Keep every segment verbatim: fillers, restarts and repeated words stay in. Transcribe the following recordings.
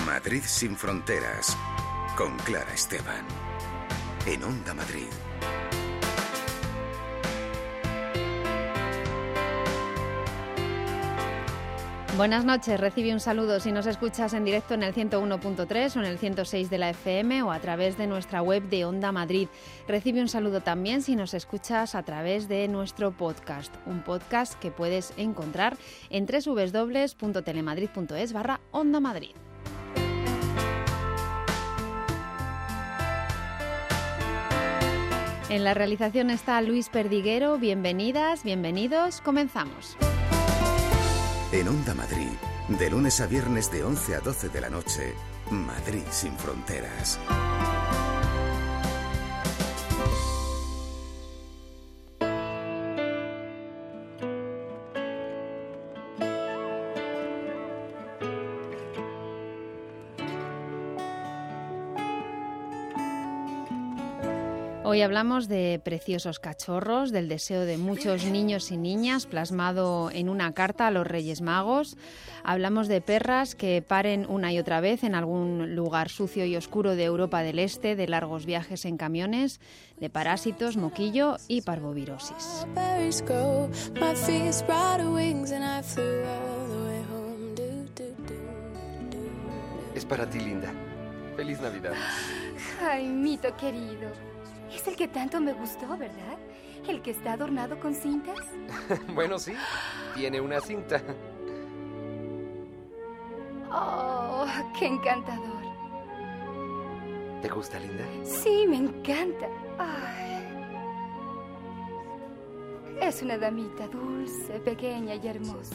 Madrid sin fronteras, con Clara Esteban, en Onda Madrid. Buenas noches, recibe un saludo si nos escuchas en directo en el ciento uno punto tres o en el ciento seis de la F M o a través de nuestra web de Onda Madrid. Recibe un saludo también si nos escuchas a través de nuestro podcast, un podcast que puedes encontrar en doble u doble u doble u punto telemadrid punto es barra Onda Madrid. En la realización está Luis Perdiguero. Bienvenidas, bienvenidos, comenzamos. En Onda Madrid, de lunes a viernes de once a doce de la noche, Madrid sin fronteras. Hoy hablamos de preciosos cachorros, del deseo de muchos niños y niñas plasmado en una carta a los Reyes Magos. Hablamos de perras que paren una y otra vez en algún lugar sucio y oscuro de Europa del Este, de largos viajes en camiones, de parásitos, moquillo y parvovirosis. Es para ti, linda. Feliz Navidad. Jaimito querido. Es el que tanto me gustó, ¿verdad? ¿El que está adornado con cintas? Bueno, sí. Tiene una cinta. ¡Oh, qué encantador! ¿Te gusta, linda? Sí, me encanta. Ay. Es una damita dulce, pequeña y hermosa.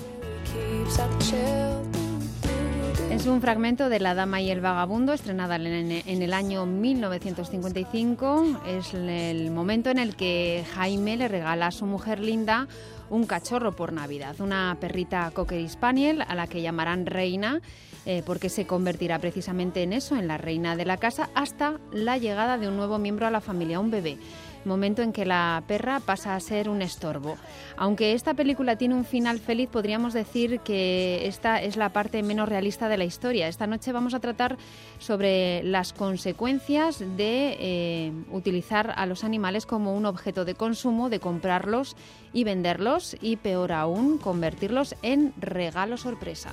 Es un fragmento de La Dama y el Vagabundo, estrenada en el año mil novecientos cincuenta y cinco. Es el momento en el que Jaime le regala a su mujer Linda un cachorro por Navidad, una perrita Cocker Spaniel a la que llamarán Reina, eh, porque se convertirá precisamente en eso, en la reina de la casa, hasta la llegada de un nuevo miembro a la familia, un bebé. Momento en que la perra pasa a ser un estorbo. Aunque esta película tiene un final feliz, podríamos decir que esta es la parte menos realista de la historia. Esta noche vamos a tratar sobre las consecuencias de eh, utilizar a los animales como un objeto de consumo, de comprarlos y venderlos, y peor aún, convertirlos en regalo sorpresa.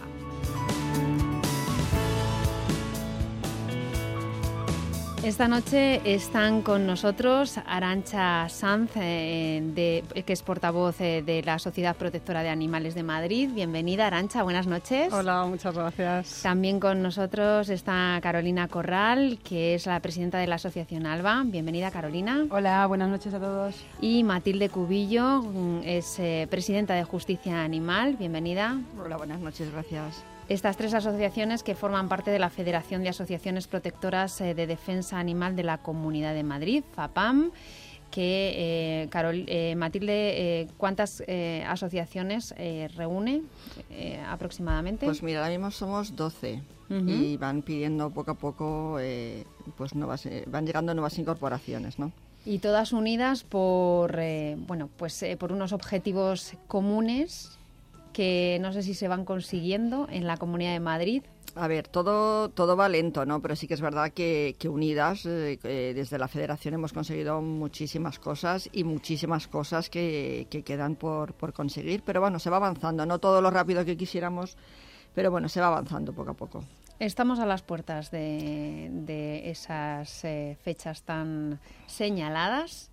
Esta noche están con nosotros Arantxa Sanz, eh, de, que es portavoz eh, de la Sociedad Protectora de Animales de Madrid. Bienvenida, Arantxa, buenas noches. Hola, muchas gracias. También con nosotros está Carolina Corral, que es la presidenta de la Asociación ALBA. Bienvenida, Carolina. Hola, buenas noches a todos. Y Matilde Cubillo, es eh, presidenta de Justicia Animal. Bienvenida. Hola, buenas noches, gracias. Estas tres asociaciones que forman parte de la Federación de Asociaciones Protectoras eh, de Defensa Animal de la Comunidad de Madrid, FAPAM, que eh, Carol, eh, Matilde, eh, ¿cuántas eh, asociaciones eh, reúne eh, aproximadamente? Pues mira, ahora mismo somos doce uh-huh. y van pidiendo poco a poco, eh, pues nuevas, eh, van llegando nuevas incorporaciones, ¿no? Y todas unidas por, eh, bueno, pues eh, por unos objetivos comunes que no sé si se van consiguiendo en la Comunidad de Madrid. A ver, todo todo va lento, ¿no? Pero sí que es verdad que, que unidas, eh, eh, desde la Federación hemos conseguido muchísimas cosas y muchísimas cosas que, que quedan por, por conseguir. Pero bueno, se va avanzando, no todo lo rápido que quisiéramos, pero bueno, se va avanzando poco a poco. Estamos a las puertas de, de esas eh, fechas tan señaladas,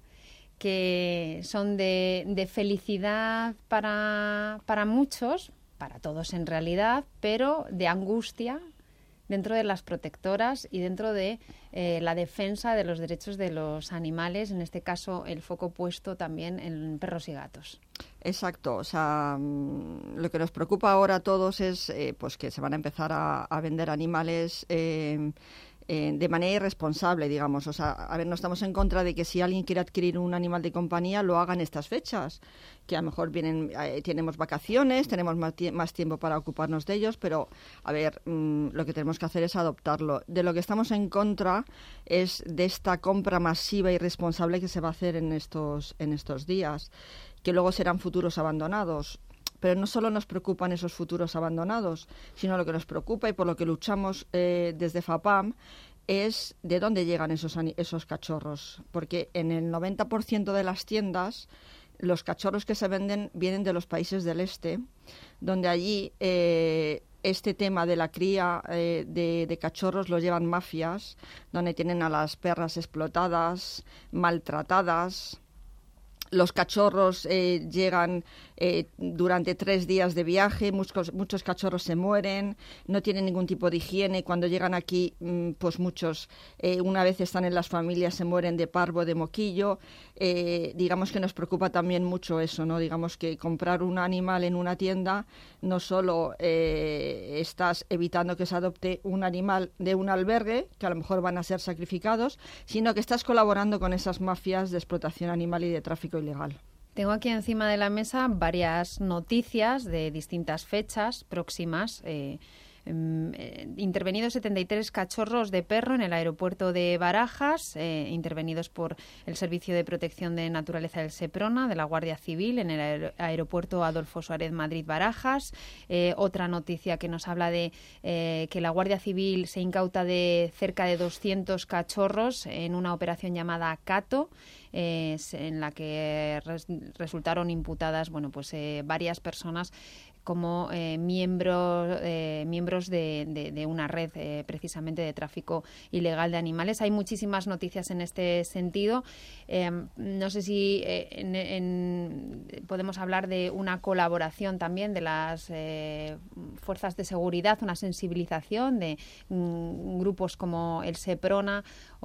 que son de, de felicidad para, para muchos, para todos en realidad, pero de angustia dentro de las protectoras y dentro de eh, la defensa de los derechos de los animales, en este caso el foco puesto también en perros y gatos. Exacto, o sea, lo que nos preocupa ahora a todos es eh, pues que se van a empezar a, a vender animales eh, Eh, de manera irresponsable, digamos. O sea, a ver, no estamos en contra de que si alguien quiere adquirir un animal de compañía lo haga en estas fechas, que a lo mejor vienen, eh, tenemos vacaciones, tenemos más, tie- más tiempo para ocuparnos de ellos, pero a ver, mmm, lo que tenemos que hacer es adoptarlo. De lo que estamos en contra es de esta compra masiva e irresponsable que se va a hacer en estos, en estos días, que luego serán futuros abandonados. Pero no solo nos preocupan esos futuros abandonados, sino lo que nos preocupa y por lo que luchamos eh, desde FAPAM es de dónde llegan esos, esos cachorros. Porque en el noventa por ciento de las tiendas, los cachorros que se venden vienen de los países del este, donde allí eh, este tema de la cría eh, de, de cachorros lo llevan mafias, donde tienen a las perras explotadas, maltratadas. Los cachorros eh, llegan eh, durante tres días de viaje, muchos, muchos cachorros se mueren, no tienen ningún tipo de higiene. Cuando llegan aquí, mmm, pues muchos, eh, una vez están en las familias, se mueren de parvo, de moquillo. Eh, digamos que nos preocupa también mucho eso, ¿no? Digamos que comprar un animal en una tienda no solo eh, estás evitando que se adopte un animal de un albergue, que a lo mejor van a ser sacrificados, sino que estás colaborando con esas mafias de explotación animal y de tráfico ilegal. Tengo aquí encima de la mesa varias noticias de distintas fechas próximas. Eh, eh, intervenidos setenta y tres cachorros de perro en el aeropuerto de Barajas, eh, intervenidos por el Servicio de Protección de Naturaleza del Seprona, de la Guardia Civil, en el aer- aeropuerto Adolfo Suárez Madrid-Barajas. Eh, otra noticia que nos habla de eh, que la Guardia Civil se incauta de cerca de doscientos cachorros en una operación llamada Cato, Eh, en la que res, resultaron imputadas, bueno, pues eh, varias personas como eh, miembros eh, miembros de, de, de una red eh, precisamente de tráfico ilegal de animales. Hay muchísimas noticias en este sentido. Eh, no sé si eh, en, en, podemos hablar de una colaboración también de las eh, fuerzas de seguridad, una sensibilización de mm, grupos como el Seprona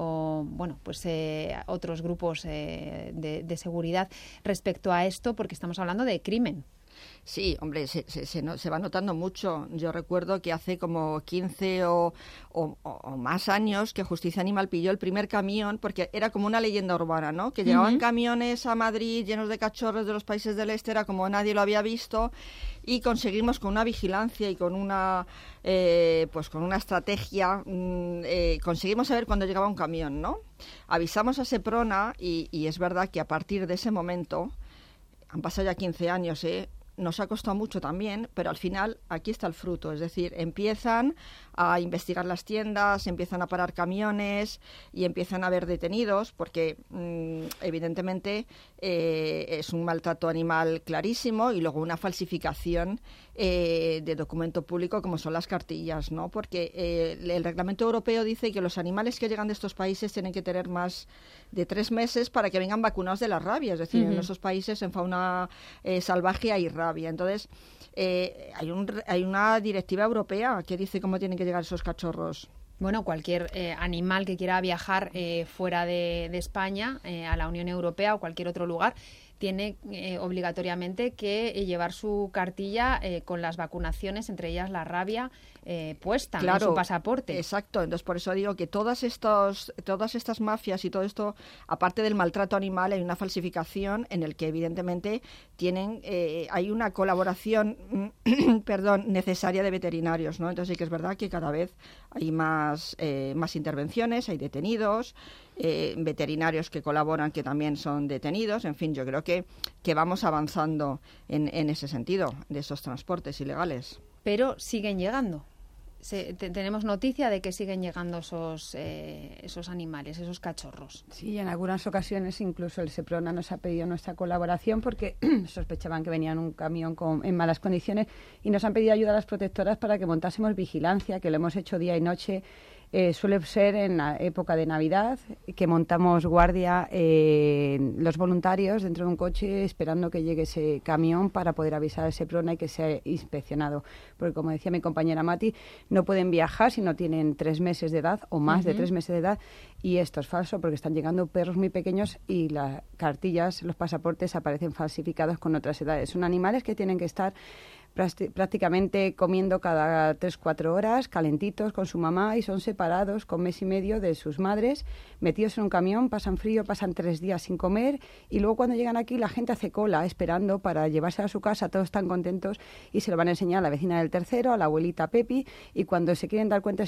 o bueno, pues eh, otros grupos eh, de, de seguridad respecto a esto, porque estamos hablando de crimen. Sí, hombre, se, se, se, no, se va notando mucho. Yo recuerdo que hace como quince o, o, o más años que Justicia Animal pilló el primer camión, porque era como una leyenda urbana, ¿no? Que llegaban uh-huh. camiones a Madrid llenos de cachorros de los países del este, era como nadie lo había visto, y conseguimos con una vigilancia y con una eh, pues con una estrategia mmm, eh, conseguimos saber cuándo llegaba un camión, ¿no? Avisamos a Seprona y, y es verdad que a partir de ese momento, han pasado ya quince años, ¿eh? Nos ha costado mucho también, pero al final aquí está el fruto. Es decir, empiezan a investigar las tiendas, empiezan a parar camiones y empiezan a haber detenidos porque mmm, evidentemente eh, es un maltrato animal clarísimo y luego una falsificación eh, de documento público como son las cartillas, ¿no? Porque eh, el reglamento europeo dice que los animales que llegan de estos países tienen que tener más de tres meses para que vengan vacunados de la rabia. Es decir, uh-huh. en esos países en fauna eh, salvaje hay rabia. Entonces, eh, hay, un, hay una directiva europea que dice cómo tienen que llegar esos cachorros. Bueno, cualquier eh, animal que quiera viajar eh, fuera de, de España eh, a la Unión Europea o cualquier otro lugar tiene eh, obligatoriamente que eh, llevar su cartilla eh, con las vacunaciones, entre ellas la rabia, eh, puesta claro, en su pasaporte. Exacto, entonces por eso digo que todas, estos, todas estas mafias y todo esto, aparte del maltrato animal, hay una falsificación en el que evidentemente tienen eh, hay una colaboración perdón, necesaria de veterinarios, ¿no? Entonces sí que es verdad que cada vez hay más, eh, más intervenciones, hay detenidos, eh, veterinarios que colaboran que también son detenidos, en fin, yo creo que, que vamos avanzando en, en ese sentido de esos transportes ilegales. Pero siguen llegando. Se, te, tenemos noticia de que siguen llegando esos eh, esos animales, esos cachorros. Sí, en algunas ocasiones incluso el Seprona nos ha pedido nuestra colaboración porque sospechaban que venían un camión con, en malas condiciones y nos han pedido ayuda a las protectoras para que montásemos vigilancia, que lo hemos hecho día y noche. Eh, suele ser en la época de Navidad que montamos guardia eh, los voluntarios dentro de un coche esperando que llegue ese camión para poder avisar al Seprona y que sea inspeccionado. Porque como decía mi compañera Mati, no pueden viajar si no tienen tres meses de edad o más uh-huh. de tres meses de edad, y esto es falso porque están llegando perros muy pequeños y las cartillas, los pasaportes aparecen falsificados con otras edades. Son animales que tienen que estar prácticamente comiendo cada tres, cuatro horas, calentitos con su mamá, y son separados con mes y medio de sus madres, metidos en un camión, pasan frío, pasan tres días sin comer, y luego cuando llegan aquí la gente hace cola esperando para llevarse a su casa, todos están contentos y se lo van a enseñar a la vecina del tercero, a la abuelita Pepi, y cuando se quieren dar cuenta ese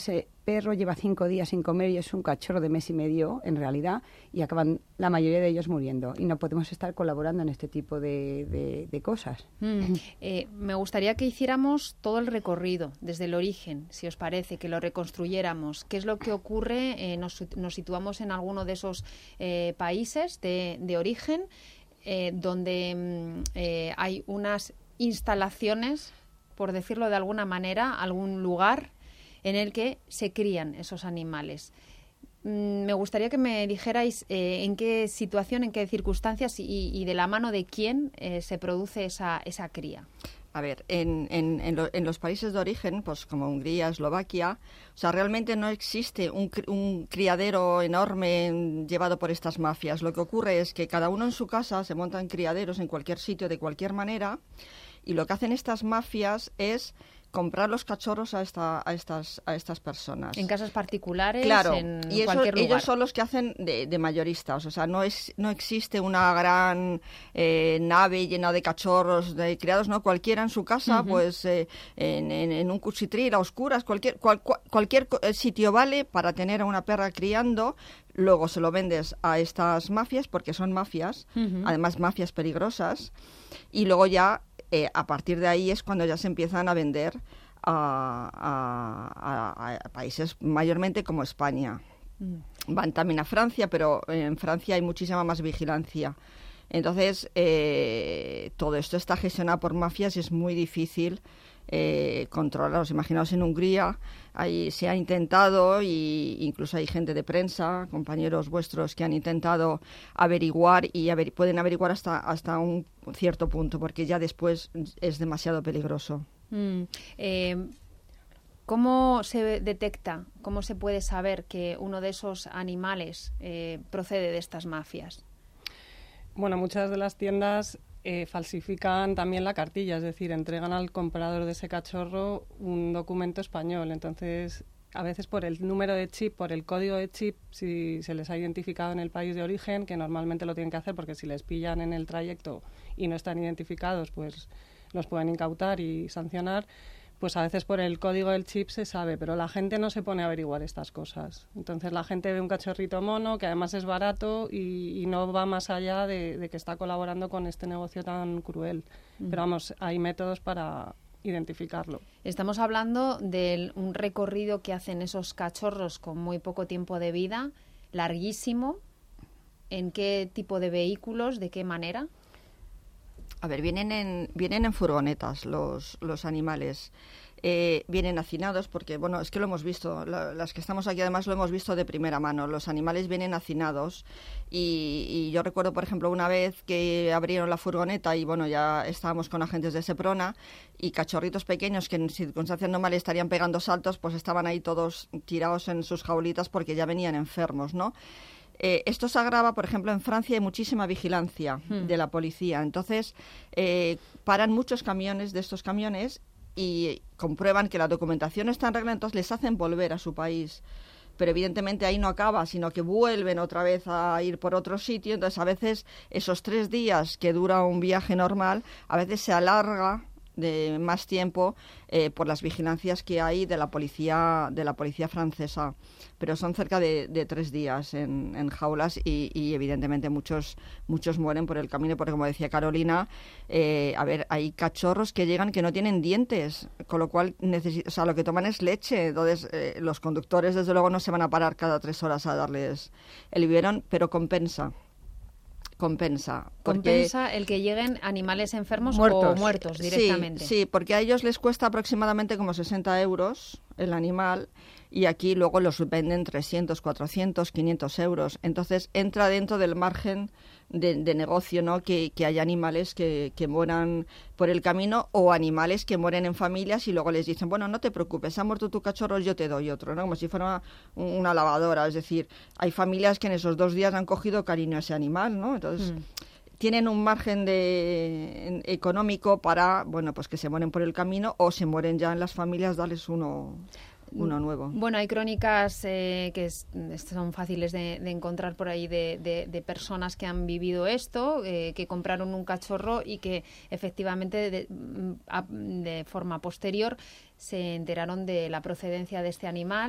perro lleva cinco días sin comer y es un cachorro de mes y medio, en realidad, y acaban la mayoría de ellos muriendo. Y no podemos estar colaborando en este tipo de, de, de cosas. Mm. Eh, me gustaría que hiciéramos todo el recorrido, desde el origen, si os parece, que lo reconstruyéramos. ¿Qué es lo que ocurre? Eh, nos, nos situamos en alguno de esos eh, países de, de origen, eh, donde eh, hay unas instalaciones, por decirlo de alguna manera, algún lugar en el que se crían esos animales. Mm, me gustaría que me dijerais eh, en qué situación, en qué circunstancias y, y de la mano de quién eh, se produce esa, esa cría. A ver, en, en, en, lo, en los países de origen, pues como Hungría, Eslovaquia, o sea, realmente no existe un, un criadero enorme llevado por estas mafias. Lo que ocurre es que cada uno en su casa se montan criaderos en cualquier sitio, de cualquier manera, y lo que hacen estas mafias es comprar los cachorros a esta a estas a estas personas en casas particulares, claro, en y eso, cualquier lugar. Ellos son los que hacen de, de mayoristas, o sea, no es no existe una gran eh, nave llena de cachorros de criados, no, cualquiera en su casa, uh-huh. pues eh, en, en, en un cuchitril a oscuras, cualquier cual, cual, cualquier sitio vale para tener a una perra criando. Luego se lo vendes a estas mafias porque son mafias, uh-huh. además mafias peligrosas, y luego ya Eh, a partir de ahí es cuando ya se empiezan a vender a, a, a, a países mayormente como España. Mm. Van también a Francia, pero en Francia hay muchísima más vigilancia. Entonces, eh, todo esto está gestionado por mafias y es muy difícil eh, controlarlos. Imaginaos en Hungría, ahí se ha intentado, y incluso hay gente de prensa, compañeros vuestros, que han intentado averiguar y aver, pueden averiguar hasta, hasta un cierto punto, porque ya después es demasiado peligroso. Mm, eh, ¿Cómo se detecta, cómo se puede saber que uno de esos animales eh, procede de estas mafias? Bueno, muchas de las tiendas eh, falsifican también la cartilla, es decir, entregan al comprador de ese cachorro un documento español. Entonces, a veces por el número de chip, por el código de chip, si se les ha identificado en el país de origen, que normalmente lo tienen que hacer porque si les pillan en el trayecto y no están identificados, pues los pueden incautar y sancionar. Pues a veces por el código del chip se sabe, pero la gente no se pone a averiguar estas cosas. Entonces la gente ve un cachorrito mono, que además es barato y, y no va más allá de, de que está colaborando con este negocio tan cruel. Mm. Pero vamos, hay métodos para identificarlo. Estamos hablando de un recorrido que hacen esos cachorros con muy poco tiempo de vida, larguísimo. ¿En qué tipo de vehículos? ¿De qué manera? A ver, vienen en, vienen en furgonetas los, los animales. Eh, vienen hacinados porque, bueno, es que lo hemos visto, la, las que estamos aquí además lo hemos visto de primera mano. Los animales vienen hacinados y, y yo recuerdo, por ejemplo, una vez que abrieron la furgoneta y, bueno, ya estábamos con agentes de Seprona y cachorritos pequeños que en circunstancias normales estarían pegando saltos, pues estaban ahí todos tirados en sus jaulitas porque ya venían enfermos, ¿no? Eh, esto se agrava, por ejemplo, en Francia hay muchísima vigilancia hmm. de la policía. Entonces, eh, paran muchos camiones de estos camiones y comprueban que la documentación está en regla, entonces les hacen volver a su país. Pero evidentemente ahí no acaba, sino que vuelven otra vez a ir por otro sitio. Entonces, a veces esos tres días que dura un viaje normal, a veces se alarga de más tiempo eh, por las vigilancias que hay de la policía de la policía francesa, pero son cerca de, de tres días en, en jaulas y, y evidentemente muchos muchos mueren por el camino porque, como decía Carolina, eh, a ver, hay cachorros que llegan que no tienen dientes, con lo cual necesi- o sea, lo que toman es leche. Entonces eh, los conductores desde luego no se van a parar cada tres horas a darles el biberón, pero compensa Compensa. Porque Compensa el que lleguen animales enfermos muertos. o muertos directamente. Sí, sí, porque a ellos les cuesta aproximadamente como sesenta euros el animal y aquí luego los venden trescientos, cuatrocientos, quinientos euros. Entonces entra dentro del margen de, de negocio, ¿no? Que, que haya animales que, que mueran por el camino o animales que mueren en familias y luego les dicen, bueno, no te preocupes, ha muerto tu cachorro, yo te doy otro, ¿no? Como si fuera una, una lavadora. Es decir, hay familias que en esos dos días han cogido cariño a ese animal, ¿no? Entonces mm. tienen un margen de, en, económico para, bueno, pues que se mueren por el camino o se mueren ya en las familias, darles uno... uno nuevo. Bueno, hay crónicas eh, que es, son fáciles de, de encontrar por ahí de, de, de personas que han vivido esto, eh, que compraron un cachorro y que efectivamente de, de forma posterior se enteraron de la procedencia de este animal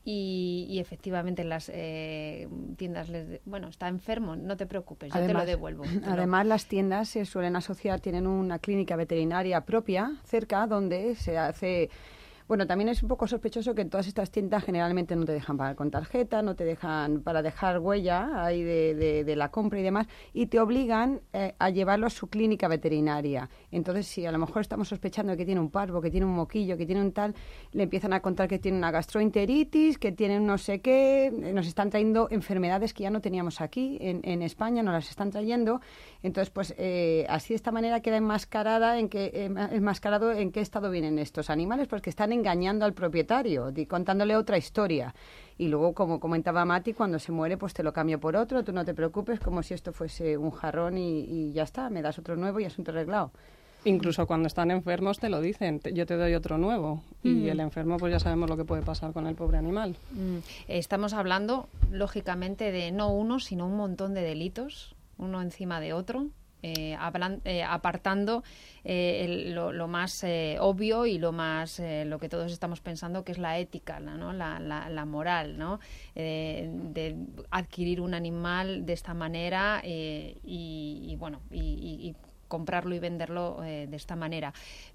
Y, y efectivamente las eh, tiendas les de, bueno, está enfermo, no te preocupes, yo además, te lo devuelvo. Te además lo... las tiendas se suelen asociar, tienen una clínica veterinaria propia cerca donde se hace... Bueno, también es un poco sospechoso que en todas estas tiendas generalmente no te dejan pagar con tarjeta, no te dejan para dejar huella ahí de, de, de la compra y demás, y te obligan eh, a llevarlo a su clínica veterinaria. Entonces, si a lo mejor estamos sospechando de que tiene un parvo, que tiene un moquillo, que tiene un tal, le empiezan a contar que tiene una gastroenteritis, que tiene un no sé qué, nos están trayendo enfermedades que ya no teníamos aquí en, en España, nos las están trayendo. Entonces, pues eh, así de esta manera queda enmascarada en que, eh, enmascarado en qué estado vienen estos animales, porque están engañando al propietario, di, contándole otra historia. Y luego, como comentaba Mati, cuando se muere, pues te lo cambio por otro, tú no te preocupes, como si esto fuese un jarrón y, y ya está, me das otro nuevo y asunto arreglado. Incluso cuando están enfermos te lo dicen, te, yo te doy otro nuevo. Mm. Y el enfermo, pues ya sabemos lo que puede pasar con el pobre animal. Mm. Estamos hablando, lógicamente, de no uno, sino un montón de delitos, uno encima de otro. Eh, hablan, eh, apartando eh, el, lo, lo más eh, obvio y lo más eh, lo que todos estamos pensando que es la ética, ¿no? la, la, la moral, ¿no? Eh, de adquirir un animal de esta manera eh, y, y bueno y, y, y comprarlo y venderlo eh, de esta manera.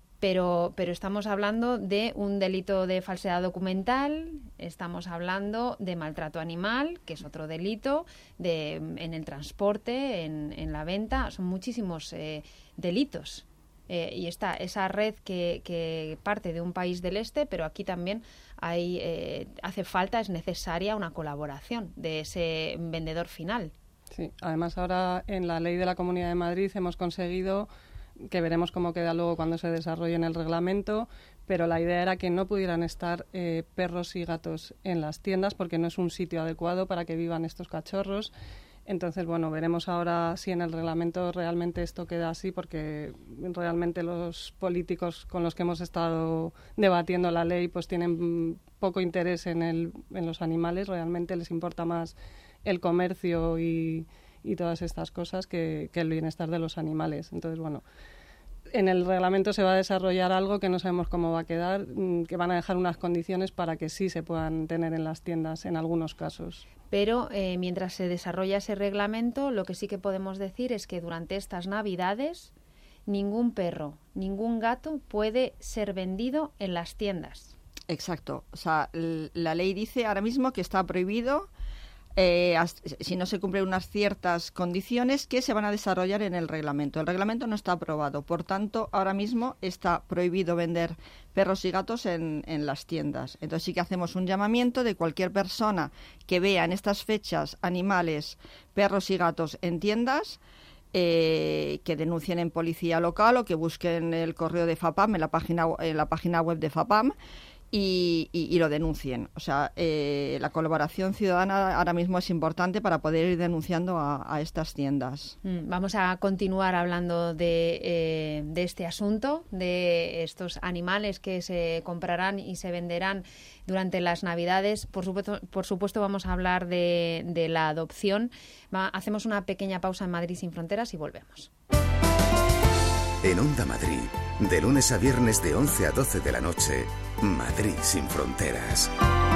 Pero, pero estamos hablando de un delito de falsedad documental, estamos hablando de maltrato animal, que es otro delito, de, en el transporte, en, en la venta, son muchísimos eh, delitos. Eh, y está esa red que, que parte de un país del este, pero aquí también hay, eh, hace falta, es necesaria una colaboración de ese vendedor final. Sí, además ahora en la ley de la Comunidad de Madrid hemos conseguido, que veremos cómo queda luego cuando se desarrolle en el reglamento, pero la idea era que no pudieran estar eh, perros y gatos en las tiendas porque no es un sitio adecuado para que vivan estos cachorros. Entonces, bueno, veremos ahora si en el reglamento realmente esto queda así, porque realmente los políticos con los que hemos estado debatiendo la ley pues tienen poco interés en, el, en los animales, realmente les importa más el comercio y... y todas estas cosas que, que el bienestar de los animales. Entonces, bueno, en el reglamento se va a desarrollar algo que no sabemos cómo va a quedar, que van a dejar unas condiciones para que sí se puedan tener en las tiendas en algunos casos. Pero eh, mientras se desarrolla ese reglamento, lo que sí que podemos decir es que durante estas Navidades ningún perro, ningún gato puede ser vendido en las tiendas. Exacto. O sea, la ley dice ahora mismo que está prohibido Eh, si no se cumplen unas ciertas condiciones que se van a desarrollar en el reglamento. El reglamento no está aprobado, por tanto, ahora mismo está prohibido vender perros y gatos en, en las tiendas. Entonces sí que hacemos un llamamiento de cualquier persona que vea en estas fechas animales, perros y gatos en tiendas, eh, que denuncien en policía local o que busquen el correo de FAPAM en la página, en la página web de FAPAM. Y, y, y lo denuncien. O sea, eh, la colaboración ciudadana ahora mismo es importante para poder ir denunciando a, a estas tiendas. Mm, vamos a continuar hablando de, eh, de este asunto, de estos animales que se comprarán y se venderán durante las Navidades. Por supuesto, por supuesto vamos a hablar de, de la adopción. Va, hacemos una pequeña pausa en Madrid sin Fronteras y volvemos. En Onda Madrid, de lunes a viernes de once a doce de la noche, Madrid sin Fronteras.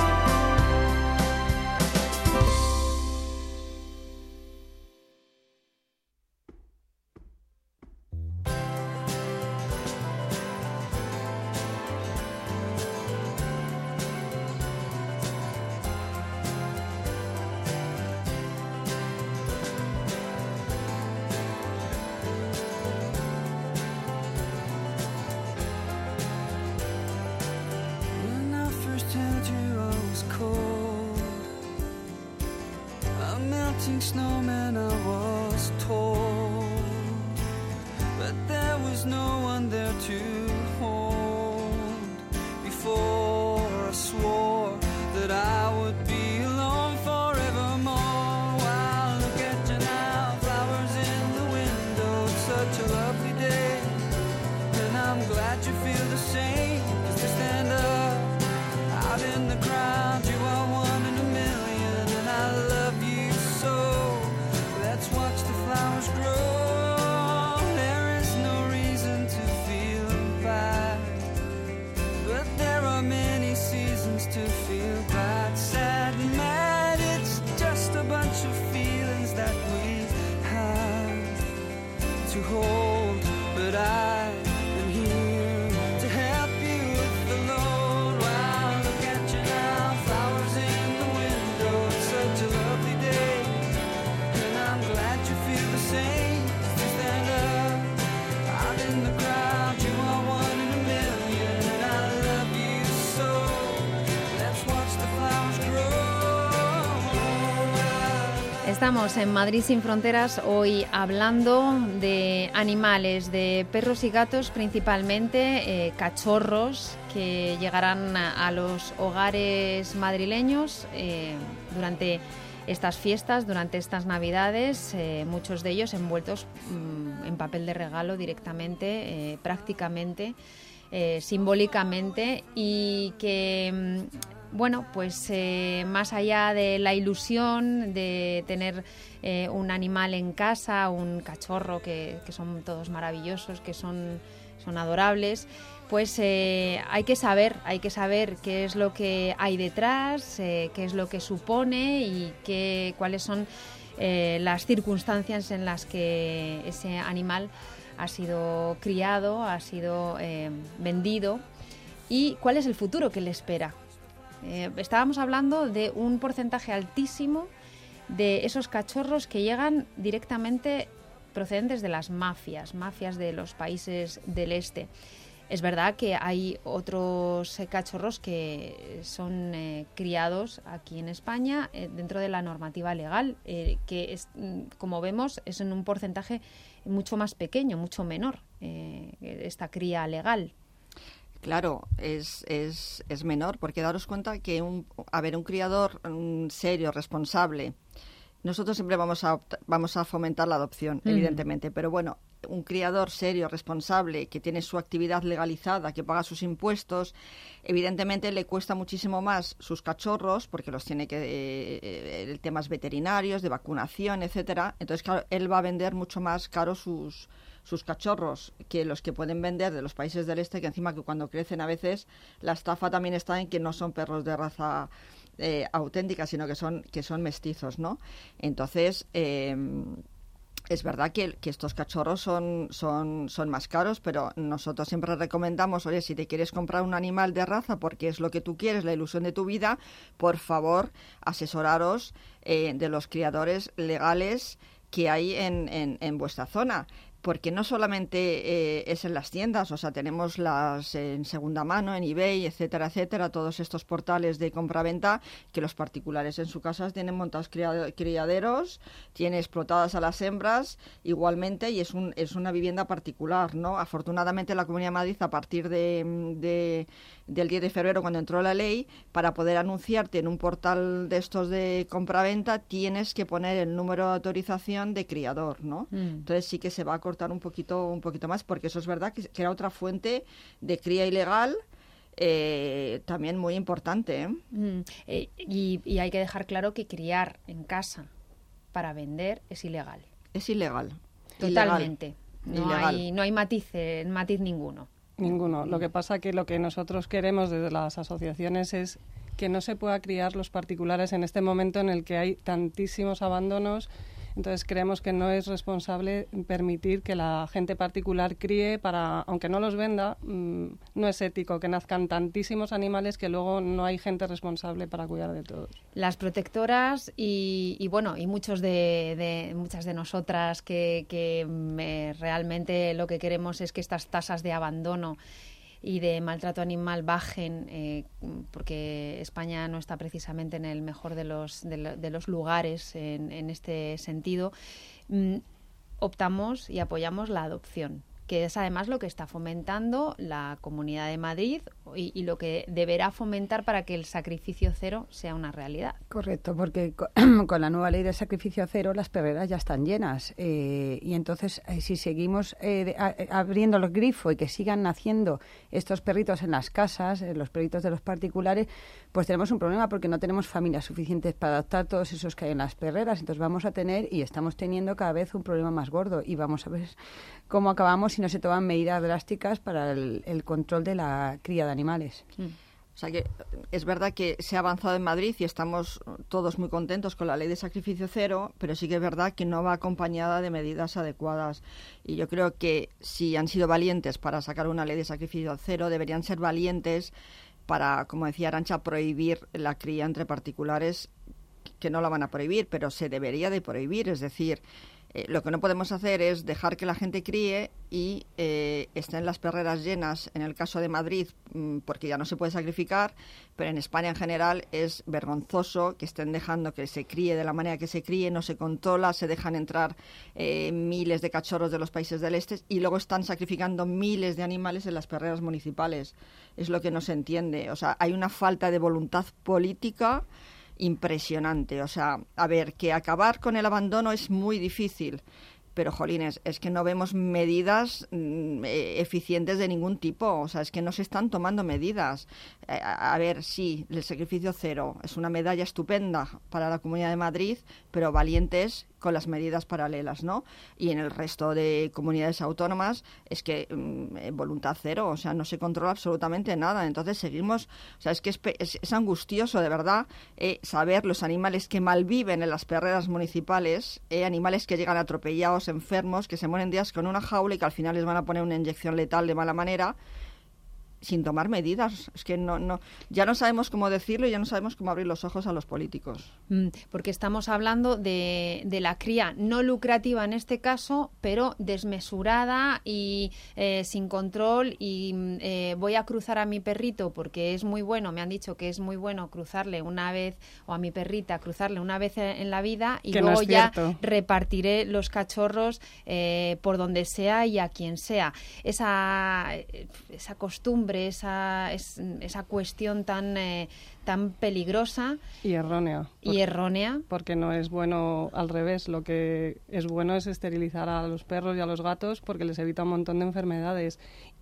Snowman, I was told, but there was no one there to hold. Before I swore that I would be alone forevermore. Wow, look at you now, flowers in the window, it's such a lovely day, and I'm glad you feel the same. Cause to stand up out in the crowd, you are one in a million, and I love you so. Let's watch the flowers grow. There is no reason to feel bad, but there are many seasons to feel bad. estamos en Madrid sin fronteras, hoy hablando de animales, de perros y gatos principalmente, eh, cachorros que llegarán a, a los hogares madrileños eh, durante estas fiestas, durante estas Navidades, eh, muchos de ellos envueltos mmm, en papel de regalo directamente, eh, prácticamente, eh, simbólicamente, y que... Mmm, Bueno, pues eh, más allá de la ilusión de tener eh, un animal en casa, un cachorro, que, que son todos maravillosos, que son, son adorables, pues eh, hay que saber, hay que saber qué es lo que hay detrás, eh, qué es lo que supone y qué, cuáles son eh, las circunstancias en las que ese animal ha sido criado, ha sido eh, vendido, y cuál es el futuro que le espera. Eh, estábamos hablando de un porcentaje altísimo de esos cachorros que llegan directamente procedentes de las mafias, mafias de los países del este. Es verdad que hay otros eh, cachorros que son eh, criados aquí en España eh, dentro de la normativa legal, eh, que es, como vemos, es en un porcentaje mucho más pequeño, mucho menor, eh, esta cría legal. Claro, es, es, es menor, porque daros cuenta que un, a ver, un criador un serio, responsable, nosotros siempre vamos a vamos a fomentar la adopción, mm. evidentemente, pero bueno, un criador serio, responsable, que tiene su actividad legalizada, que paga sus impuestos, evidentemente le cuesta muchísimo más sus cachorros, porque los tiene que eh, temas veterinarios, de vacunación, etcétera. Entonces, claro, él va a vender mucho más caro sus sus cachorros que los que pueden vender de los países del este, que encima que cuando crecen a veces la estafa también está en que no son perros de raza eh, auténtica, sino que son que son mestizos, ¿no? Entonces eh, es verdad que, que estos cachorros son, son, son más caros, pero nosotros siempre recomendamos, oye, si te quieres comprar un animal de raza porque es lo que tú quieres, la ilusión de tu vida, por favor, asesoraros eh, de los criadores legales que hay en, en, en vuestra zona. Porque no solamente eh, es en las tiendas, o sea, tenemos las en segunda mano, en eBay, etcétera, etcétera, todos estos portales de compra-venta que los particulares en su casa tienen montados criaderos, tienen explotadas a las hembras igualmente, y es un es una vivienda particular, ¿no? Afortunadamente la Comunidad de Madrid, a partir de, de del diez de febrero, cuando entró la ley, para poder anunciarte en un portal de estos de compra-venta, tienes que poner el número de autorización de criador, ¿no? Mm. Entonces sí que se va a cortar un poquito un poquito más, porque eso es verdad que, que era otra fuente de cría ilegal eh, también muy importante, ¿eh? Mm. Eh, y, y hay que dejar claro que criar en casa para vender es ilegal. Es ilegal. Totalmente. Ilegal. No, Ilegal. Hay, no hay matiz, matiz ninguno. Ninguno. Lo que pasa que lo que nosotros queremos desde las asociaciones es que no se pueda criar los particulares en este momento en el que hay tantísimos abandonos. Entonces creemos que no es responsable permitir que la gente particular críe para, aunque no los venda, mmm, no es ético que nazcan tantísimos animales que luego no hay gente responsable para cuidar de todos. Las protectoras y, y bueno, y muchos de, de muchas de nosotras que, que me, realmente lo que queremos es que estas tasas de abandono y de maltrato animal bajen, eh, porque España no está precisamente en el mejor de los, de, lo, de los lugares en, en este sentido, mm, optamos y apoyamos la adopción, que es además lo que está fomentando la Comunidad de Madrid y, y lo que deberá fomentar para que el sacrificio cero sea una realidad. Correcto, porque con, con la nueva ley de sacrificio cero las perreras ya están llenas eh, y entonces eh, si seguimos eh, de, a, abriendo el grifo y que sigan naciendo estos perritos en las casas, eh, los perritos de los particulares, pues tenemos un problema porque no tenemos familias suficientes para adoptar todos esos que hay en las perreras. Entonces vamos a tener y estamos teniendo cada vez un problema más gordo y vamos a ver cómo acabamos si no se toman medidas drásticas para el, el control de la cría de animales. Mm. O sea que es verdad que se ha avanzado en Madrid y estamos todos muy contentos con la ley de sacrificio cero, pero sí que es verdad que no va acompañada de medidas adecuadas. Y yo creo que si han sido valientes para sacar una ley de sacrificio cero, deberían ser valientes para, como decía Arantxa, prohibir la cría entre particulares, que no la van a prohibir, pero se debería de prohibir. Es decir, Eh, lo que no podemos hacer es dejar que la gente críe y eh, estén las perreras llenas, en el caso de Madrid, mmm, porque ya no se puede sacrificar, pero en España en general es vergonzoso que estén dejando que se críe de la manera que se críe, no se controla, se dejan entrar eh, miles de cachorros de los países del este y luego están sacrificando miles de animales en las perreras municipales. Es lo que no se entiende. O sea, hay una falta de voluntad política impresionante. O sea, a ver, que acabar con el abandono es muy difícil, pero, jolines, es que no vemos medidas mm, eficientes de ningún tipo. O sea, es que no se están tomando medidas. Eh, a, a ver, sí, el sacrificio cero es una medalla estupenda para la Comunidad de Madrid, pero valientes con las medidas paralelas, ¿no? Y en el resto de comunidades autónomas es que mm, voluntad cero, o sea, no se controla absolutamente nada. Entonces seguimos, o sea, es que es, es, es angustioso, de verdad, eh, saber los animales que malviven en las perreras municipales, eh, animales que llegan atropellados, enfermos, que se mueren días con una jaula y que al final les van a poner una inyección letal de mala manera, sin tomar medidas. Es que no, no, ya no sabemos cómo decirlo y ya no sabemos cómo abrir los ojos a los políticos. Mm, porque estamos hablando de, de la cría no lucrativa en este caso, pero desmesurada y eh, sin control, y eh, voy a cruzar a mi perrito porque es muy bueno, me han dicho que es muy bueno cruzarle una vez, o a mi perrita cruzarle una vez en la vida, y que luego no es ya cierto. repartiré los cachorros eh, por donde sea y a quien sea. Esa, esa costumbre, esa, es, esa cuestión tan, eh, tan peligrosa y errónea. y errónea. Porque no es bueno al revés. Lo que es bueno es esterilizar a los perros y a los gatos porque les evita un montón de enfermedades.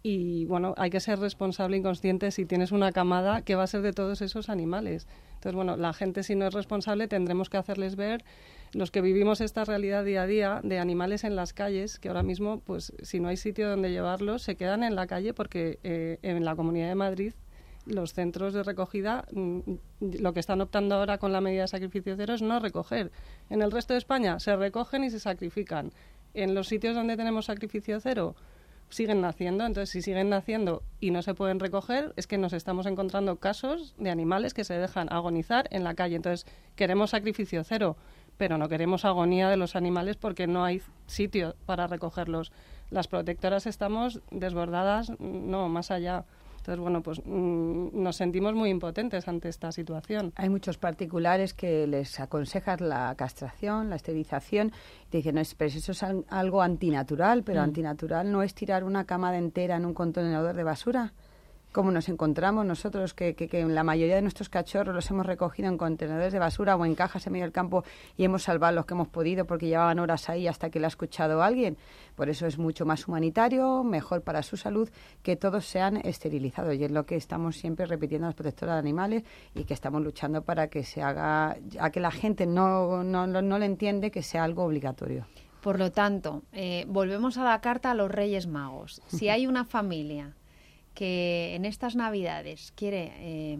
Y bueno, hay que ser responsable y consciente si tienes una camada, ¿qué va a ser de todos esos animales? Entonces, bueno, la gente, si no es responsable, tendremos que hacerles ver, los que vivimos esta realidad día a día de animales en las calles, que ahora mismo, pues si no hay sitio donde llevarlos, se quedan en la calle porque eh, en la Comunidad de Madrid los centros de recogida, mm, lo que están optando ahora con la medida de sacrificio cero es no recoger. En el resto de España se recogen y se sacrifican. En los sitios donde tenemos sacrificio cero siguen naciendo, entonces si siguen naciendo y no se pueden recoger, es que nos estamos encontrando casos de animales que se dejan agonizar en la calle. Entonces queremos sacrificio cero, pero no queremos agonía de los animales porque no hay sitio para recogerlos. Las protectoras estamos desbordadas, no, más allá. Entonces, bueno, pues mmm, nos sentimos muy impotentes ante esta situación. Hay muchos particulares que les aconsejan la castración, la esterilización, y te dicen, no, pero eso es al, algo antinatural, pero mm. antinatural no es tirar una camada entera en un contenedor de basura. Como nos encontramos nosotros, que, que, que la mayoría de nuestros cachorros los hemos recogido en contenedores de basura o en cajas en medio del campo y hemos salvado los que hemos podido porque llevaban horas ahí hasta que lo ha escuchado alguien. Por eso es mucho más humanitario, mejor para su salud, que todos sean esterilizados. Y es lo que estamos siempre repitiendo a las protectoras de animales y que estamos luchando para que se haga, a que la gente no, no, no, no le entiende que sea algo obligatorio. Por lo tanto, eh, volvemos a la carta a los Reyes Magos. Si hay una familia que en estas Navidades quiere eh,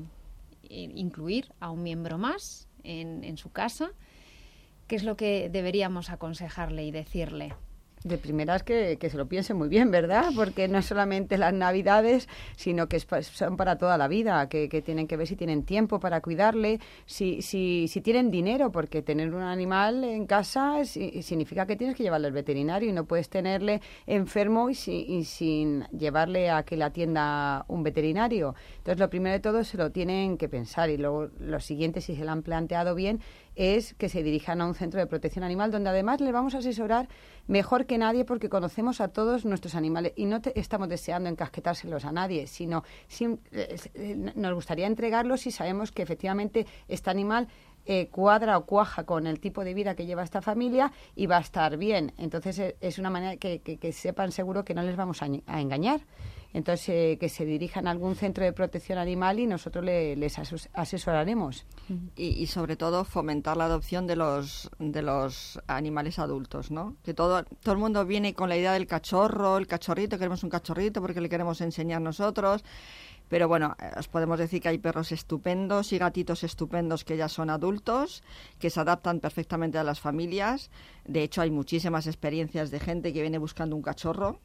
incluir a un miembro más en, en su casa, ¿qué es lo que deberíamos aconsejarle y decirle? De primeras que, que se lo piense muy bien, ¿verdad? Porque no solamente las Navidades, sino que es, son para toda la vida, que, que tienen que ver si tienen tiempo para cuidarle, si, si, si tienen dinero, porque tener un animal en casa si, significa que tienes que llevarle al veterinario y no puedes tenerle enfermo y, si, y sin llevarle a que le atienda un veterinario. Entonces, lo primero de todo se lo tienen que pensar, y luego lo siguiente, si se lo han planteado bien, es que se dirijan a un centro de protección animal donde además les vamos a asesorar mejor que nadie porque conocemos a todos nuestros animales y no te, estamos deseando encasquetárselos a nadie, sino si, eh, nos gustaría entregarlos si sabemos que efectivamente este animal eh, cuadra o cuaja con el tipo de vida que lleva esta familia y va a estar bien. Entonces eh, es una manera que, que, que sepan seguro que no les vamos a, a engañar. Entonces, eh, que se dirijan a algún centro de protección animal y nosotros le, les ases asesoraremos. Y, y, sobre todo, fomentar la adopción de los de los animales adultos, ¿no? Que todo, todo el mundo viene con la idea del cachorro, el cachorrito, queremos un cachorrito porque le queremos enseñar nosotros. Pero bueno, os podemos decir que hay perros estupendos y gatitos estupendos que ya son adultos, que se adaptan perfectamente a las familias. De hecho, hay muchísimas experiencias de gente que viene buscando un cachorro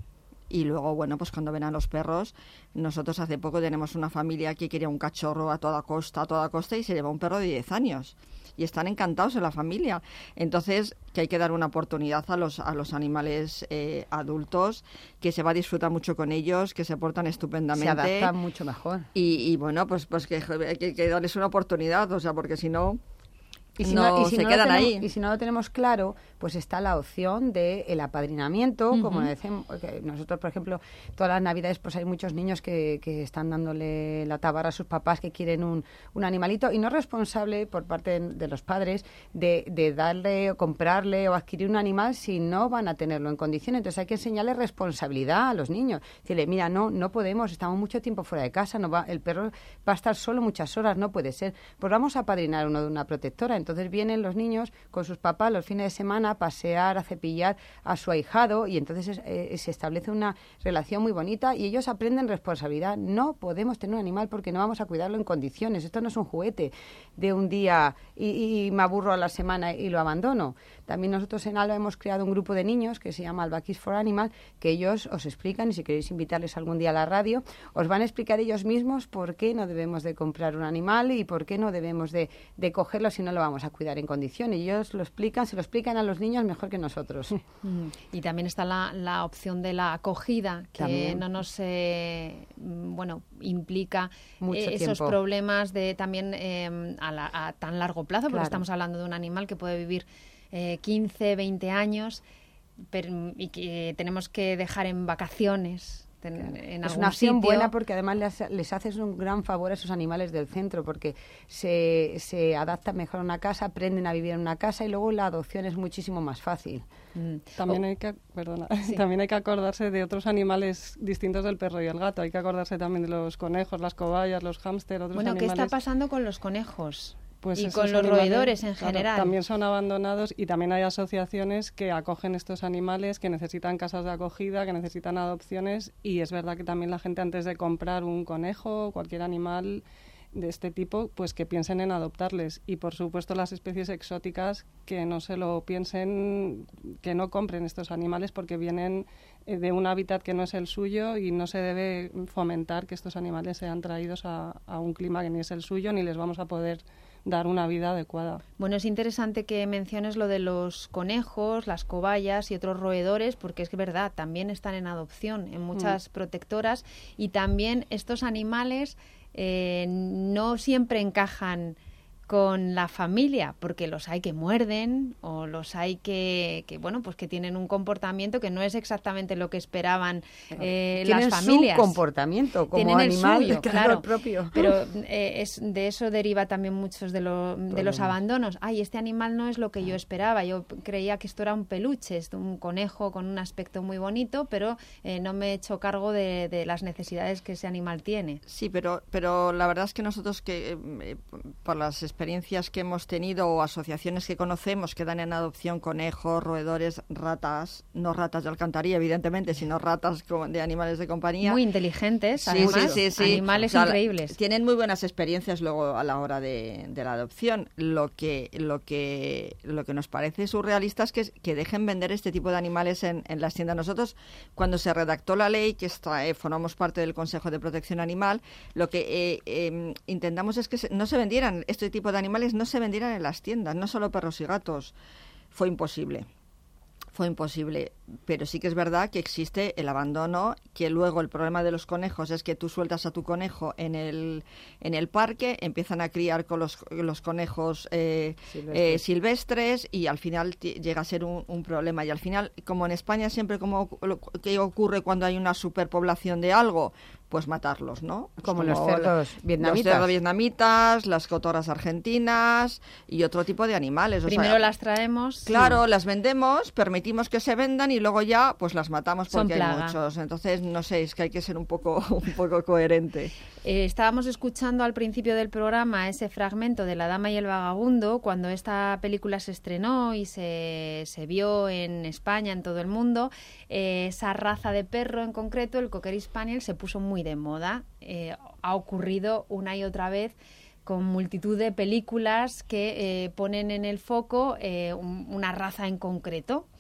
Y luego, bueno, pues cuando ven a los perros, nosotros hace poco tenemos una familia que quería un cachorro a toda costa, a toda costa, y se lleva un perro de diez años. Y están encantados en la familia. Entonces, que hay que dar una oportunidad a los a los animales eh, adultos, que se va a disfrutar mucho con ellos, que se portan estupendamente. Se adaptan mucho mejor. Y, y bueno, pues pues que, que, que darles una oportunidad, o sea, porque si no... Y si no, no, y si se no quedan lo tenemos, ahí. Y si no lo tenemos claro, pues está la opción del apadrinamiento, Uh-huh. como decimos, que nosotros, por ejemplo, todas las Navidades pues hay muchos niños que, que están dándole la tabarra a sus papás que quieren un, un animalito, y no es responsable por parte de, de los padres de, de darle o comprarle o adquirir un animal si no van a tenerlo en condiciones. Entonces hay que enseñarle responsabilidad a los niños. Decirle, mira, no, no podemos, estamos mucho tiempo fuera de casa, no va, el perro va a estar solo muchas horas, no puede ser. Pues vamos a apadrinar uno de una protectora. Entonces vienen los niños con sus papás los fines de semana a pasear, a cepillar a su ahijado, y entonces eh, se establece una relación muy bonita y ellos aprenden responsabilidad. No podemos tener un animal porque no vamos a cuidarlo en condiciones. Esto no es un juguete de un día y, y me aburro a la semana y lo abandono. También nosotros en Alba hemos creado un grupo de niños que se llama Alba Kids for Animal, que ellos os explican, y si queréis invitarles algún día a la radio, os van a explicar ellos mismos por qué no debemos de comprar un animal y por qué no debemos de, de cogerlo si no lo vamos a cuidar en condiciones. Y ellos lo explican, se lo explican a los niños mejor que nosotros. Mm. Y también está la, la opción de la acogida, que También. no nos eh, bueno implica Mucho eh, esos tiempo. problemas de también eh, a, la- a tan largo plazo, porque Claro. estamos hablando de un animal que puede vivir eh, quince, veinte años, pero, y que tenemos que dejar en vacaciones. ten- en Es algún una acción sitio. buena porque además les, les haces un gran favor a esos animales del centro, porque se, se adaptan mejor a una casa, aprenden a vivir en una casa, y luego la adopción es muchísimo más fácil. Mm. También Oh, hay que, perdona, Sí. también hay que acordarse de otros animales distintos del perro y el gato. Hay que acordarse también de los conejos, las cobayas, los hámster, otros bueno, ¿qué animales. está pasando con los conejos? Pues y esos con los animales, roedores en claro, general. también son abandonados, y también hay asociaciones que acogen estos animales, que necesitan casas de acogida, que necesitan adopciones, y es verdad que también la gente, antes de comprar un conejo o cualquier animal de este tipo, pues que piensen en adoptarles. Y por supuesto las especies exóticas, que no se lo piensen, que no compren estos animales porque vienen eh, de un hábitat que no es el suyo, y no se debe fomentar que estos animales sean traídos a, a un clima que ni es el suyo, ni les vamos a poder dar una vida adecuada. Bueno, es interesante que menciones lo de los conejos, las cobayas y otros roedores, porque es que verdad, también están en adopción en muchas Mm. protectoras, y también estos animales eh, no siempre encajan con la familia, porque los hay que muerden o los hay que, que bueno, pues que tienen un comportamiento que no es exactamente lo que esperaban eh, Tienen las familias. su comportamiento como Tienen el animal, suyo, claro, claro, propio. pero eh, es, de eso deriva también muchos de, lo- de los Problemas. abandonos. Ay, este animal no es lo que yo esperaba. Yo p- creía que esto era un peluche, esto, un conejo con un aspecto muy bonito, pero eh, no me he hecho cargo de, de las necesidades que ese animal tiene. Sí, pero, pero la verdad es que nosotros, que eh, por las experiencias que hemos tenido o asociaciones que conocemos que dan en adopción conejos, roedores, ratas, no ratas de alcantarilla, evidentemente, sino ratas como de animales de compañía. Muy inteligentes, Sí, además, sí, sí, sí. animales O sea, la- increíbles. Tienen muy buenas experiencias luego a la hora de, de la adopción. Lo que, lo que, lo que nos parece surrealista es que, que dejen vender este tipo de animales en, en las tiendas. Nosotros, cuando se redactó la ley, que está, eh, formamos parte del Consejo de Protección Animal, lo que eh, eh, intentamos es que se- no se vendieran este tipo de animales, no se vendieran en las tiendas, no solo perros y gatos. Fue imposible. Fue imposible, pero sí que es verdad que existe el abandono, que luego el problema de los conejos es que tú sueltas a tu conejo en el, en el parque, empiezan a criar con los, los conejos eh, Silvestres. eh, silvestres, y al final ti- llega a ser un, un problema. Y al final, como en España siempre, como ocu- lo- ¿qué ocurre cuando hay una superpoblación de algo? Pues matarlos, ¿no? Pues Como los la- cerdos vietnamitas. Los cerdos vietnamitas, las cotorras argentinas y otro tipo de animales. O sea, Primero las traemos. Claro, las vendemos, permitimos que se vendan y luego ya pues las matamos Son porque hay plaga. muchos. Entonces, no sé, es que hay que ser un poco, un poco coherente. Eh, estábamos escuchando al principio del programa ese fragmento de La Dama y el Vagabundo, cuando esta película se estrenó y se, se vio en España, en todo el mundo. Eh, esa raza de perro en concreto, el Cocker Spaniel, se puso muy de moda. Eh, ha ocurrido una y otra vez con multitud de películas que eh, ponen en el foco eh, un- una raza en concreto.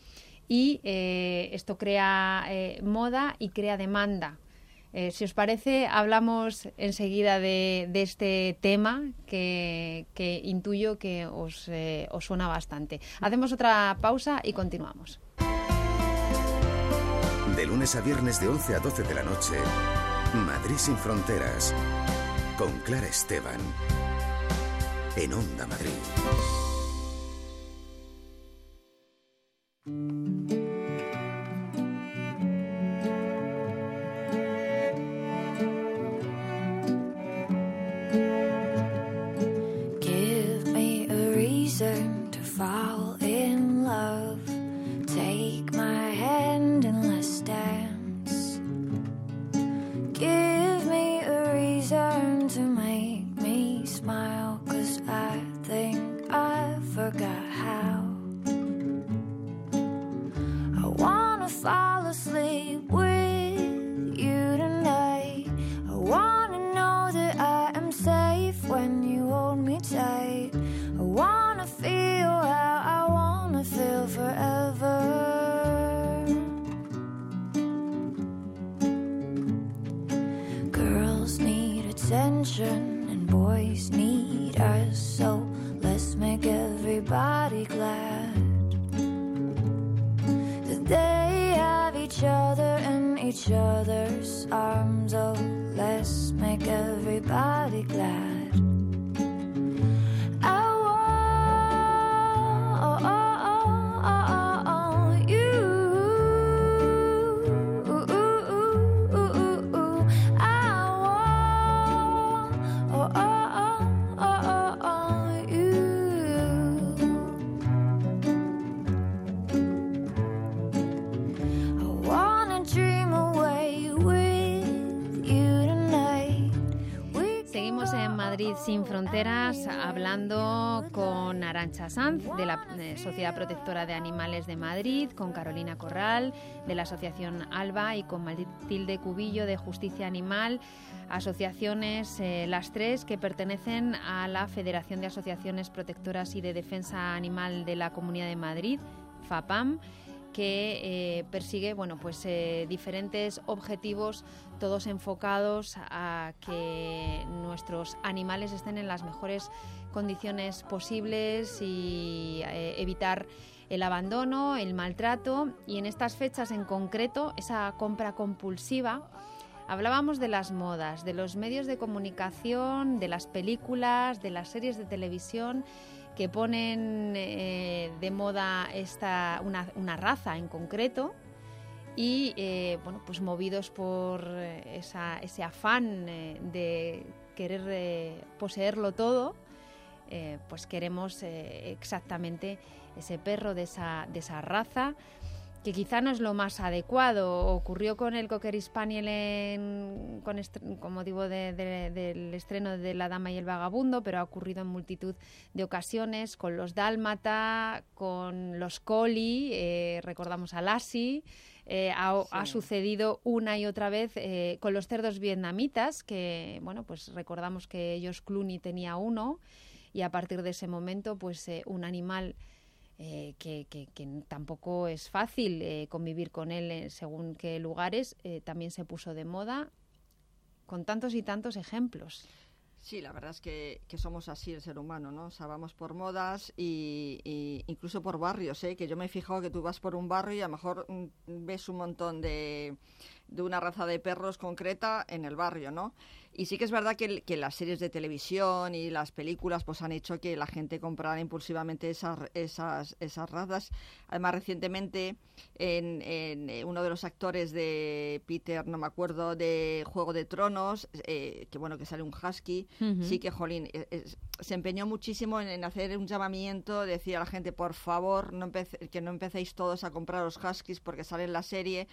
y eh, esto crea eh, moda y crea demanda. Eh, si os parece, hablamos enseguida de, de este tema que, que intuyo que os, eh, os suena bastante. Hacemos otra pausa y continuamos. De lunes a viernes de once a doce de la noche, Madrid sin fronteras, con Clara Esteban, en Onda Madrid. And boys need us, so let's make everybody glad that they have each other in each other's arms. Oh, let's make everybody glad. Sin Fronteras, hablando con Arantxa Sanz, de la eh, Sociedad Protectora de Animales de Madrid, con Carolina Corral, de la Asociación ALBA, y con Matilde Cubillo, de Justicia Animal, asociaciones, eh, las tres, que pertenecen a la Federación de Asociaciones Protectoras y de Defensa Animal de la Comunidad de Madrid, FAPAM, que eh, persigue bueno, pues, eh, diferentes objetivos, todos enfocados a que nuestros animales estén en las mejores condiciones posibles y eh, evitar el abandono, el maltrato. Y en estas fechas en concreto, esa compra compulsiva, hablábamos de las modas, de los medios de comunicación, de las películas, de las series de televisión, que ponen eh, de moda esta, una, una raza en concreto y eh, bueno, pues movidos por esa, ese afán eh, de querer eh, poseerlo todo, eh, pues queremos eh, exactamente ese perro de esa, de esa raza, que quizá no es lo más adecuado. Ocurrió con el Cocker Spaniel en, con est- con motivo de, de, del estreno de La Dama y el Vagabundo, pero ha ocurrido en multitud de ocasiones con los Dálmata, con los Collie, eh, recordamos a Lassie, eh, ha, sí. ha sucedido una y otra vez eh, con los cerdos vietnamitas, que bueno, pues recordamos que ellos Clooney tenía uno, y a partir de ese momento pues eh, un animal Eh, que, que, que tampoco es fácil eh, convivir con él eh, según qué lugares, eh, también se puso de moda, con tantos y tantos ejemplos. Sí, la verdad es que, que somos así el ser humano, ¿no? O sea, vamos por modas y, y incluso por barrios, ¿eh? Que yo me he fijado que tú vas por un barrio y a lo mejor mm, ves un montón de, de una raza de perros concreta en el barrio, ¿no? Y sí que es verdad que, que las series de televisión y las películas pues han hecho que la gente comprara impulsivamente esas, esas, esas razas. Además, recientemente, en, en uno de los actores de Peter, no me acuerdo, de Juego de Tronos, eh, que bueno, que sale un husky, uh-huh. sí que, jolín, eh, eh, se empeñó muchísimo en, en hacer un llamamiento, decía a la gente, por favor, no empece, que no empecéis todos a comprar los huskies porque sale en la serie.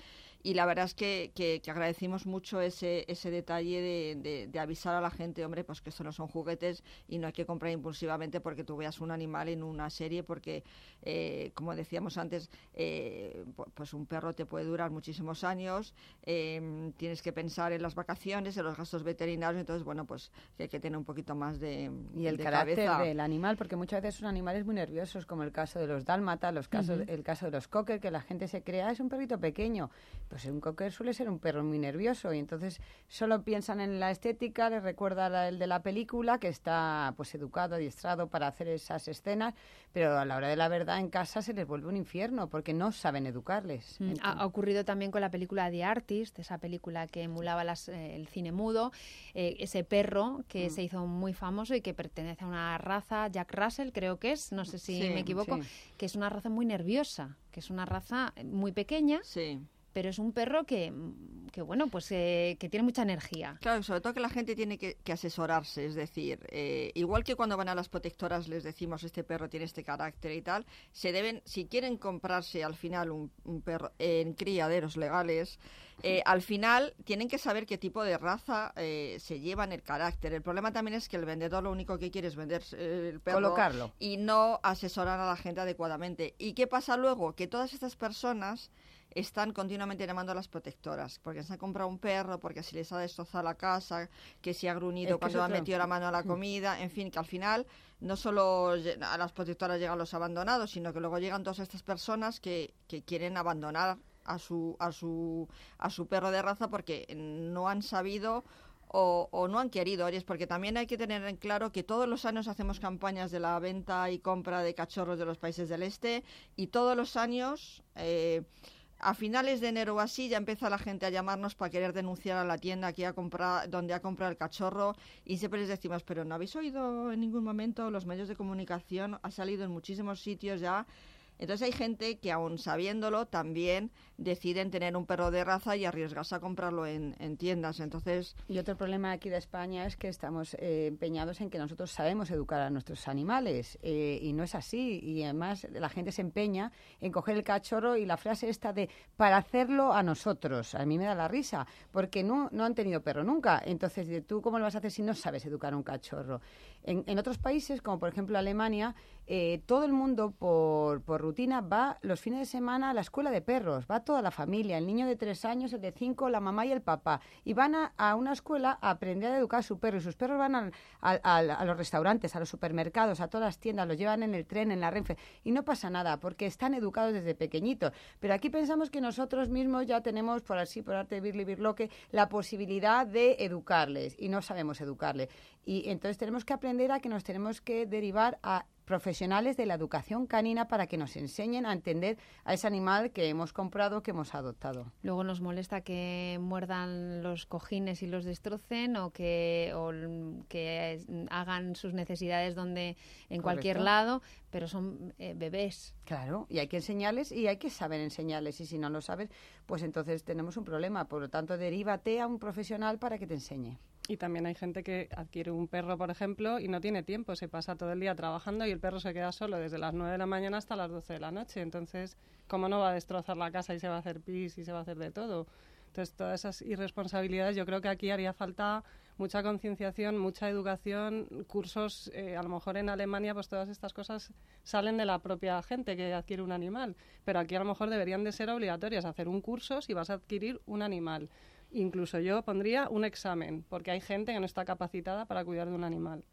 y la verdad es que, que, que agradecimos mucho ese, ese detalle de, de, de avisar a la gente, hombre, pues que esto no son juguetes y no hay que comprar impulsivamente porque tú veas un animal en una serie, porque, eh, como decíamos antes, eh, pues un perro te puede durar muchísimos años, eh, tienes que pensar en las vacaciones, en los gastos veterinarios, entonces, bueno, pues que hay que tener un poquito más de Y el de carácter cabeza. del animal, porque muchas veces son animales muy nerviosos, como el caso de los dálmatas, los casos, Ujú. el caso de los cocker, que la gente se crea, es un perrito pequeño. Pues un cocker suele ser un perro muy nervioso, y entonces solo piensan en la estética, les recuerda a el de la película, que está pues educado, adiestrado para hacer esas escenas, pero a la hora de la verdad en casa se les vuelve un infierno, porque no saben educarles. Mm, Ha, ha ocurrido también con la película The Artist, esa película que emulaba las, eh, el cine mudo, eh, ese perro que Mm. se hizo muy famoso y que pertenece a una raza, Jack Russell creo que es, no sé si Sí, me equivoco, sí. que es una raza muy nerviosa, que es una raza muy pequeña, Sí. pero es un perro que, que bueno, pues eh, que tiene mucha energía. Claro, sobre todo que la gente tiene que, que asesorarse, es decir, eh, igual que cuando van a las protectoras les decimos este perro tiene este carácter y tal, se deben, si quieren comprarse al final un, un perro en criaderos legales, eh, al final tienen que saber qué tipo de raza eh, se llevan el carácter. El problema también es que el vendedor lo único que quiere es vender eh, el perro Colocarlo. y no asesorar a la gente adecuadamente. ¿Y qué pasa luego? Que todas estas personas están continuamente llamando a las protectoras, porque se han comprado un perro, porque se les ha destrozado la casa, que se ha gruñido Es que cuando es han otro- metido la mano a la comida, en fin, que al final no solo lle- a las protectoras llegan los abandonados, sino que luego llegan todas estas personas que, que quieren abandonar a su, a su, a su perro de raza porque no han sabido o, o no han querido, oye, porque también hay que tener en claro que todos los años hacemos campañas de la venta y compra de cachorros de los países del este y todos los años... Eh, a finales de enero o así ya empieza la gente a llamarnos para querer denunciar a la tienda que ha comprado, donde ha comprado el cachorro y siempre les decimos, pero no habéis oído en ningún momento, los medios de comunicación ha salido en muchísimos sitios ya. Entonces hay gente que aún sabiéndolo también deciden tener un perro de raza y arriesgarse a comprarlo en, en tiendas. Entonces Y otro problema aquí de España es que estamos eh, empeñados en que nosotros sabemos educar a nuestros animales eh, y no es así. Y además la gente se empeña en coger el cachorro y la frase esta de para hacerlo a nosotros. A mí me da la risa porque no, no han tenido perro nunca. Entonces, ¿tú cómo lo vas a hacer si no sabes educar a un cachorro? En, en otros países, como por ejemplo Alemania, eh, todo el mundo por, por rutina va los fines de semana a la escuela de perros. Va toda la familia, el niño de tres años, el de cinco, la mamá y el papá. Y van a, a una escuela a aprender a educar a su perro. Y sus perros van al- al- al- a los restaurantes, a los supermercados, a todas las tiendas, los llevan en el tren, en la Renfe. Y no pasa nada, porque están educados desde pequeñitos. Pero aquí pensamos que nosotros mismos ya tenemos, por así, por arte de birli birloque, la posibilidad de educarles. Y no sabemos educarles. Y entonces tenemos que aprender a que nos tenemos que derivar a profesionales de la educación canina para que nos enseñen a entender a ese animal que hemos comprado, que hemos adoptado. Luego nos molesta que muerdan los cojines y los destrocen o que, o l- que hagan sus necesidades donde en cualquier Correcto. lado, pero son eh, bebés. Claro, y hay que enseñarles y hay que saber enseñarles. Y si no lo sabes, pues entonces tenemos un problema. Por lo tanto, derívate a un profesional para que te enseñe. Y también hay gente que adquiere un perro, por ejemplo, y no tiene tiempo, se pasa todo el día trabajando y el perro se queda solo desde las nueve de la mañana hasta las doce de la noche. Entonces, ¿cómo no va a destrozar la casa y se va a hacer pis y se va a hacer de todo? Entonces, todas esas irresponsabilidades, yo creo que aquí haría falta mucha concienciación, mucha educación, cursos, eh, a lo mejor en Alemania, pues todas estas cosas salen de la propia gente que adquiere un animal, pero aquí a lo mejor deberían de ser obligatorias, hacer un curso si vas a adquirir un animal. Incluso yo pondría un examen, porque hay gente que no está capacitada para cuidar de un animal.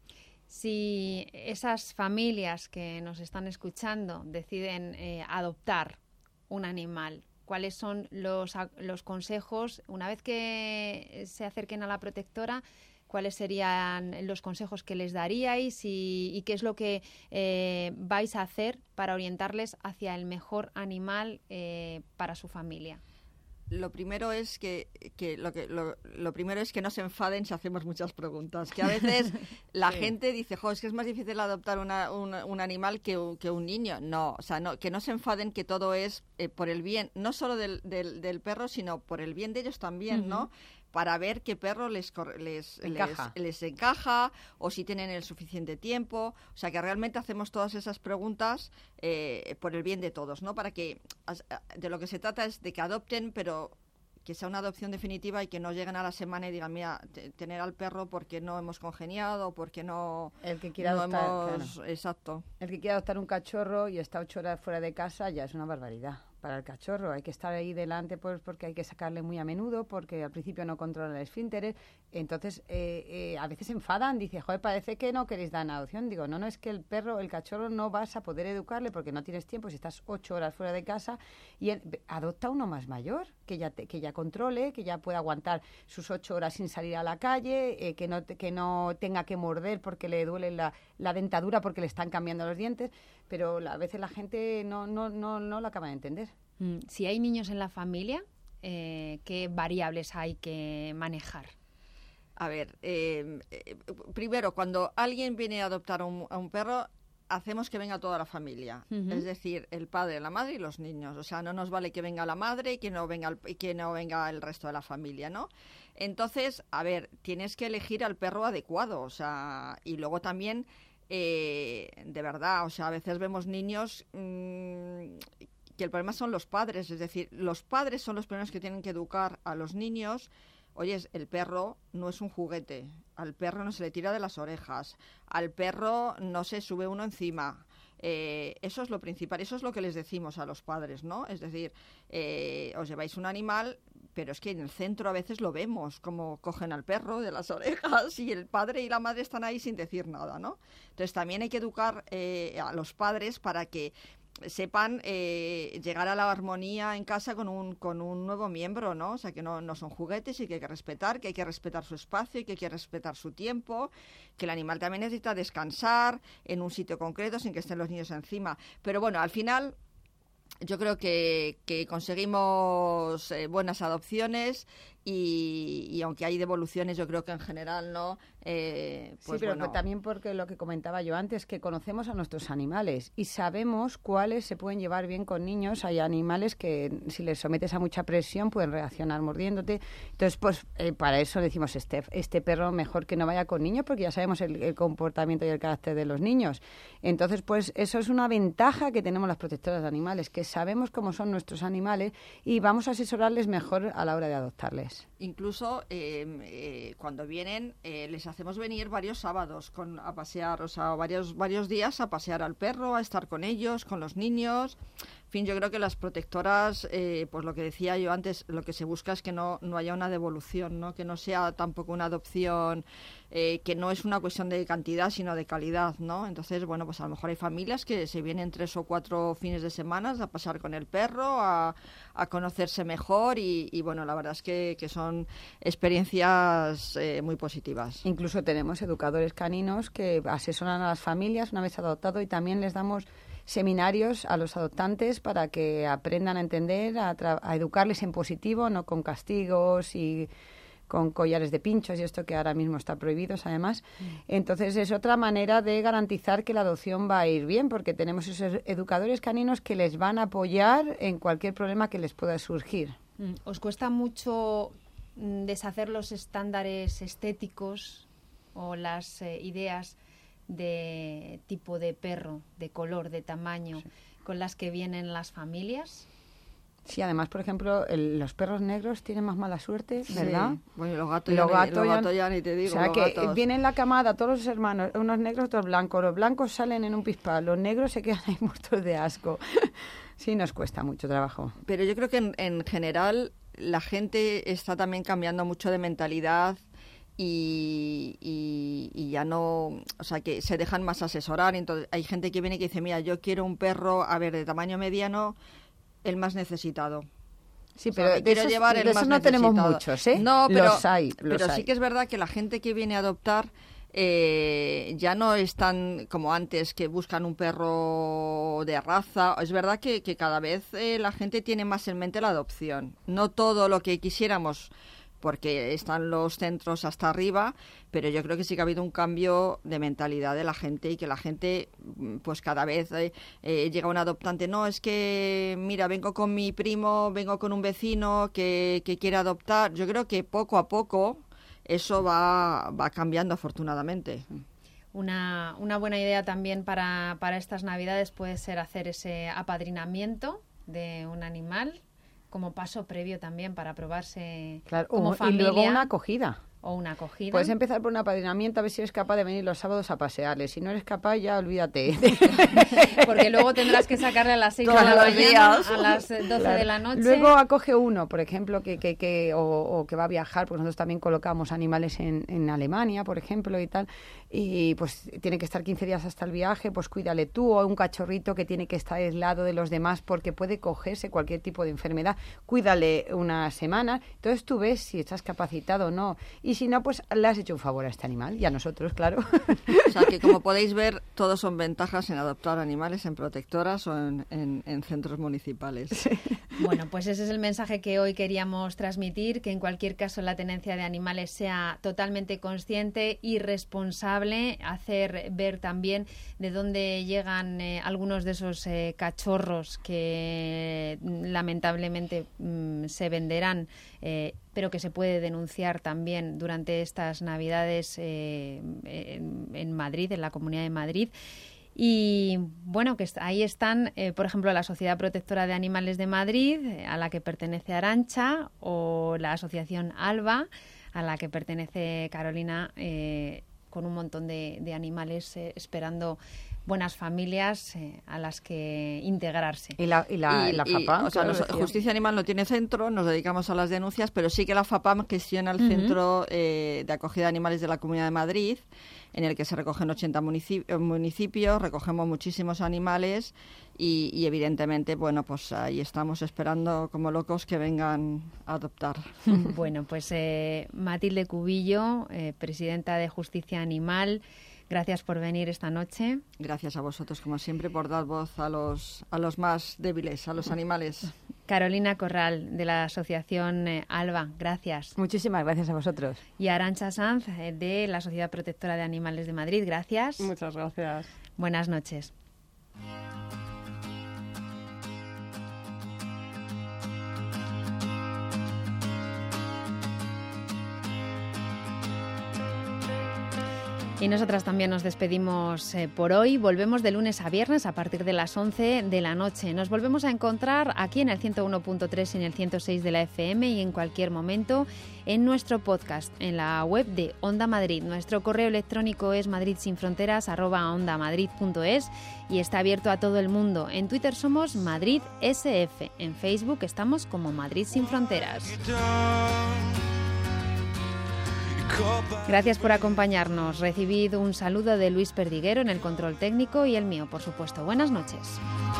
Si esas familias que nos están escuchando deciden eh, adoptar un animal, ¿cuáles son los, a- los consejos una vez que se acerquen a la protectora? ¿Cuáles serían los consejos que les daríais y, y qué es lo que eh, vais a hacer para orientarles hacia el mejor animal eh, para su familia? lo primero es que, que, lo, que lo, lo primero es que no se enfaden si hacemos muchas preguntas. Que a veces la Sí. gente dice, jo, es que es más difícil adoptar una, una- un animal que, un- que un niño. No, o sea, no, que no se enfaden, que todo es eh, por el bien, no solo del, del, del perro, sino por el bien de ellos también, ¿no? Para ver qué perro les, cor- les, Encaja. les, les encaja o si tienen el suficiente tiempo. O sea, que realmente hacemos todas esas preguntas eh, por el bien de todos, ¿no? Para que, as- de lo que se trata es de que adopten, pero que sea una adopción definitiva y que no lleguen a la semana y digan, mira, t- tener al perro porque no hemos congeniado, porque no, El que quiera no adoptar, hemos... claro. Exacto. El que quiera adoptar un cachorro y está ocho horas fuera de casa ya es una barbaridad para el cachorro. Hay que estar ahí delante pues porque hay que sacarle muy a menudo, porque al principio no controla el esfínteres. Entonces, eh, eh, a veces se enfadan, dice, joder, parece que no queréis dar en adopción. Digo, no, no, es que el perro, el cachorro no vas a poder educarle porque no tienes tiempo si estás ocho horas fuera de casa, y él, adopta uno más mayor, que ya, te, que ya controle, que ya pueda aguantar sus ocho horas sin salir a la calle, eh, que, no, que no tenga que morder porque le duele la, la dentadura porque le están cambiando los dientes, pero a veces la gente no, no, no, no lo acaba de entender. Mm, Si hay niños en la familia, eh, ¿qué variables hay que manejar? A ver, eh, eh, primero, cuando alguien viene a adoptar a un, a un perro, hacemos que venga toda la familia, Ujú. es decir, el padre, la madre y los niños. O sea, no nos vale que venga la madre y que no venga el, y que no venga el resto de la familia, ¿no? Entonces, a ver, tienes que elegir al perro adecuado, o sea, y luego también, eh, de verdad, o sea, a veces vemos niños mmm, que el problema son los padres, es decir, los padres son los primeros que tienen que educar a los niños. Oye, el perro no es un juguete, al perro no se le tira de las orejas, al perro no se sube uno encima. Eh, eso es lo principal, eso es lo que les decimos a los padres, ¿no? Es decir, eh, os lleváis un animal, pero es que en el centro a veces lo vemos, como cogen al perro de las orejas y el padre y la madre están ahí sin decir nada, ¿no? Entonces también hay que educar eh, a los padres para que sepan eh, llegar a la armonía en casa con un, con un nuevo miembro, ¿no? O sea, que no, no son juguetes y que hay que respetar, que hay que respetar su espacio y que hay que respetar su tiempo, que el animal también necesita descansar en un sitio concreto sin que estén los niños encima. Pero bueno, al final yo creo que, que conseguimos eh, buenas adopciones y, y aunque hay devoluciones, yo creo que en general no. Eh, pues sí, pero bueno. también porque lo que comentaba yo antes, que conocemos a nuestros animales y sabemos cuáles se pueden llevar bien con niños. Hay animales que si les sometes a mucha presión pueden reaccionar mordiéndote. Entonces, pues eh, para eso decimos, este, este perro mejor que no vaya con niños porque ya sabemos el, el comportamiento y el carácter de los niños. Entonces, pues eso es una ventaja que tenemos las protectoras de animales, que sabemos cómo son nuestros animales y vamos a asesorarles mejor a la hora de adoptarles. Incluso eh, eh, cuando vienen eh, les hacemos venir varios sábados con, a pasear, o sea, varios, varios días a pasear al perro, a estar con ellos, con los niños. En fin, yo creo que las protectoras, eh, pues lo que decía yo antes, lo que se busca es que no, no haya una devolución, ¿no? Que no sea tampoco una adopción, eh, que no es una cuestión de cantidad, sino de calidad, ¿no? Entonces, bueno, pues a lo mejor hay familias que se vienen tres o cuatro fines de semana a pasar con el perro, a, a conocerse mejor y, y, bueno, la verdad es que, que son experiencias eh, muy positivas. Incluso tenemos educadores caninos que asesoran a las familias una vez adoptado y también les damos seminarios a los adoptantes para que aprendan a entender, a, tra- a educarles en positivo, no con castigos y con collares de pinchos y esto que ahora mismo está prohibido, además. Mm. Entonces es otra manera de garantizar que la adopción va a ir bien, porque tenemos esos educadores caninos que les van a apoyar en cualquier problema que les pueda surgir. ¿Os cuesta mucho deshacer los estándares estéticos o las eh, ideas de tipo de perro, de color, de tamaño, sí, con las que vienen las familias? Sí, además, por ejemplo, el, los perros negros tienen más mala suerte, ¿verdad? Sí. Bueno, los gatos, los ya, gatos los ya, gatos ya ni te digo. O sea, los que gatos. vienen la camada todos los hermanos, unos negros, otros blancos. Los blancos salen en un pispás, los negros se quedan ahí muertos de asco. Sí, nos cuesta mucho trabajo. Pero yo creo que en, en general la gente está también cambiando mucho de mentalidad. Y, y, y ya no, o sea, que se dejan más asesorar. Entonces hay gente que viene y que dice, mira, yo quiero un perro, a ver, de tamaño mediano, el más necesitado. Sí, o sea, pero de quiero esos, llevar el de esos más no necesitado. tenemos muchos, ¿eh? No, pero, los hay, los pero hay. sí que es verdad que la gente que viene a adoptar eh, ya no es tan como antes, que buscan un perro de raza. Es verdad que, que cada vez eh, la gente tiene más en mente la adopción. No todo lo que quisiéramos, porque están los centros hasta arriba, pero yo creo que sí que ha habido un cambio de mentalidad de la gente y que la gente, pues cada vez eh, eh, llega un adoptante, no, es que, mira, vengo con mi primo, vengo con un vecino que, que quiere adoptar. Yo creo que poco a poco eso va, va cambiando, afortunadamente. Una, una buena idea también para, para estas Navidades puede ser hacer ese apadrinamiento de un animal como paso previo también para probarse Claro, como o- familia. y luego una acogida. O una acogida. Puedes empezar por un apadrinamiento, a ver si eres capaz de venir los sábados a pasearles. Si no eres capaz, ya olvídate. Porque luego tendrás que sacarle a las seis de Todos la los mañana, días. a las doce Claro. de la noche. Luego acoge uno, por ejemplo, que, que, que o, o que va a viajar, porque nosotros también colocamos animales en, en Alemania, por ejemplo, y tal, y pues tiene que estar quince días hasta el viaje, pues cuídale tú, o un cachorrito que tiene que estar aislado de los demás porque puede cogerse cualquier tipo de enfermedad, cuídale una semana. Entonces tú ves si estás capacitado o no, y si no, pues le has hecho un favor a este animal, y a nosotros, claro. O sea que, como podéis ver, todos son ventajas en adoptar animales en protectoras o en, en, en centros municipales. Bueno, pues ese es el mensaje que hoy queríamos transmitir, que en cualquier caso la tenencia de animales sea totalmente consciente y responsable, hacer ver también de dónde llegan eh, algunos de esos eh, cachorros que mm, lamentablemente mm, se venderán, eh, pero que se puede denunciar también durante estas Navidades eh, en, en Madrid, en la Comunidad de Madrid. Y bueno, que ahí están, eh, por ejemplo, la Sociedad Protectora de Animales de Madrid, eh, a la que pertenece Arantxa, o la Asociación Alba, a la que pertenece Carolina, eh, con un montón de, de animales eh, esperando buenas familias eh, a las que integrarse. Y la, y la, y la FAPAM. O sea, claro, nos- decía. Justicia Animal no tiene centro, nos dedicamos a las denuncias, pero sí que la FAPAM gestiona el Ujú. Centro eh, de Acogida de Animales de la Comunidad de Madrid, en el que se recogen ochenta munici- eh, municipios, recogemos muchísimos animales y, y evidentemente, bueno, pues ahí estamos esperando como locos que vengan a adoptar. Bueno, pues eh, Matilde Cubillo, eh, presidenta de Justicia Animal, gracias por venir esta noche. Gracias a vosotros, como siempre, por dar voz a los, a los más débiles, a los animales. Carolina Corral, de la Asociación eh, Alba, gracias. Muchísimas gracias a vosotros. Y Arantxa Sanz, eh, de la Sociedad Protectora de Animales de Madrid, gracias. Muchas gracias. Buenas noches. Y nosotras también nos despedimos eh, por hoy. Volvemos de lunes a viernes a partir de las once de la noche. Nos volvemos a encontrar aquí en el ciento uno punto tres y en el ciento seis de la F M y en cualquier momento en nuestro podcast, en la web de Onda Madrid. Nuestro correo electrónico es madridsinfronteras arroba ondamadrid punto es y está abierto a todo el mundo. En Twitter somos Madrid S F. En Facebook estamos como Madrid Sin Fronteras. Gracias por acompañarnos. Recibid un saludo de Luis Perdiguero en el control técnico y el mío, por supuesto. Buenas noches.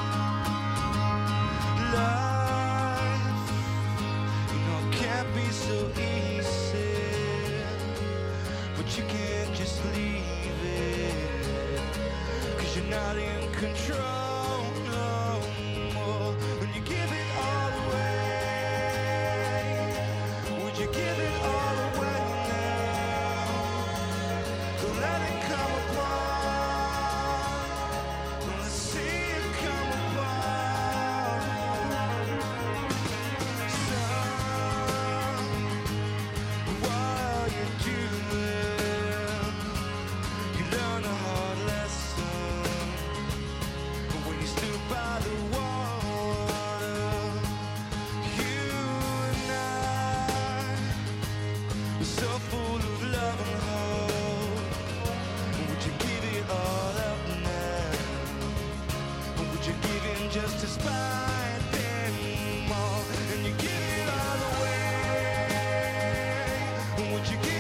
Just to spite them all, and you give it all away. Would you give